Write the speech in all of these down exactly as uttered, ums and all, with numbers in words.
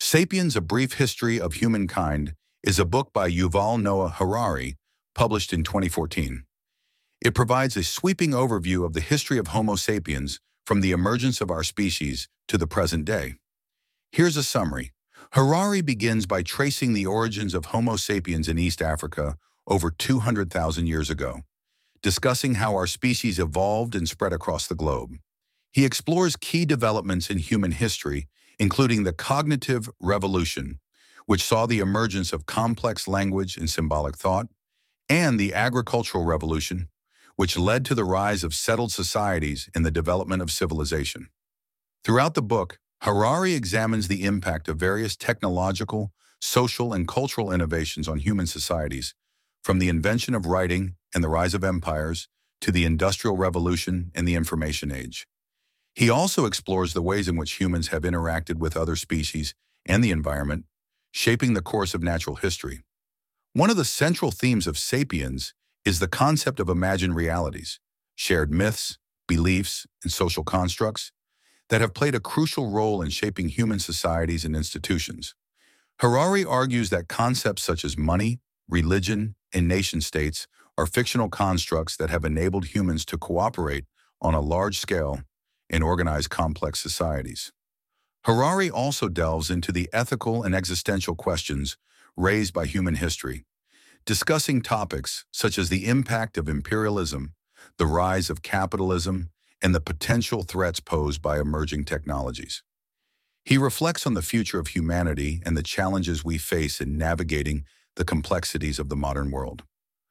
Sapiens: A Brief History of Humankind is a book by Yuval Noah Harari, published in twenty fourteen. It provides a sweeping overview of the history of Homo sapiens from the emergence of our species to the present day. Here's a summary. Harari begins by tracing the origins of Homo sapiens in East Africa over two hundred thousand years ago, discussing how our species evolved and spread across the globe. He explores key developments in human history, including the cognitive revolution, which saw the emergence of complex language and symbolic thought, and the agricultural revolution, which led to the rise of settled societies and the development of civilization. Throughout the book, Harari examines the impact of various technological, social, and cultural innovations on human societies, from the invention of writing and the rise of empires to the Industrial Revolution and the Information Age. He also explores the ways in which humans have interacted with other species and the environment, shaping the course of natural history. One of the central themes of Sapiens is the concept of imagined realities, shared myths, beliefs, and social constructs that have played a crucial role in shaping human societies and institutions. Harari argues that concepts such as money, religion, and nation-states are fictional constructs that have enabled humans to cooperate on a large scale and organize complex societies. Harari also delves into the ethical and existential questions raised by human history, discussing topics such as the impact of imperialism, the rise of capitalism, and the potential threats posed by emerging technologies. He reflects on the future of humanity and the challenges we face in navigating the complexities of the modern world.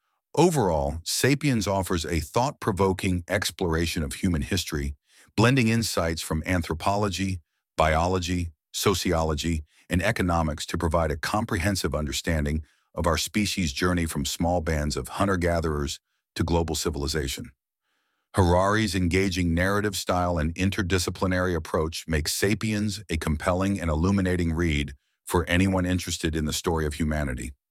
Overall, Sapiens offers a thought-provoking exploration of human history, blending insights from anthropology, biology, sociology, and economics to provide a comprehensive understanding of our species' journey from small bands of hunter-gatherers to global civilization. Harari's engaging narrative style and interdisciplinary approach make Sapiens a compelling and illuminating read for anyone interested in the story of humanity.